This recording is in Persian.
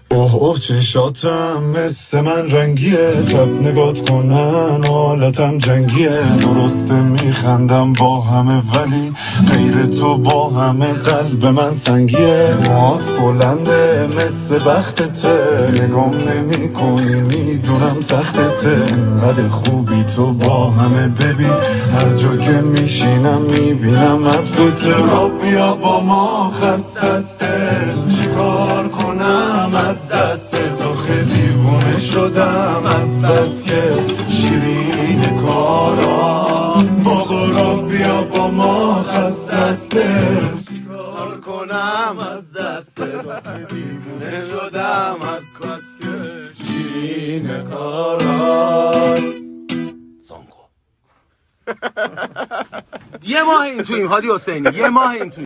اوه اوه چشاتم مثل من رنگیه، شب نگات کنن حالتم جنگیه. درسته میخندم با همه ولی غیر تو با همه قلب من سنگیه. موهات بلنده مثل بختته، نگام نمی کنی میدونم سختته. انقدر خوبی تو با همه ببین، هر جا که میشینم میبینم عطبته. را بیا با ما خستسته، چیکار کنم از دست تو؟ خیلی دیوونه شدم از بس که شیرین کارا. بابا را بیا با ما خستسته، چیکار کنم از دست تو؟ خیلی دیوونه شدم از بس که شیرین کارا. یه ماه این تویم هادی حسینی، یه ماه این تویم.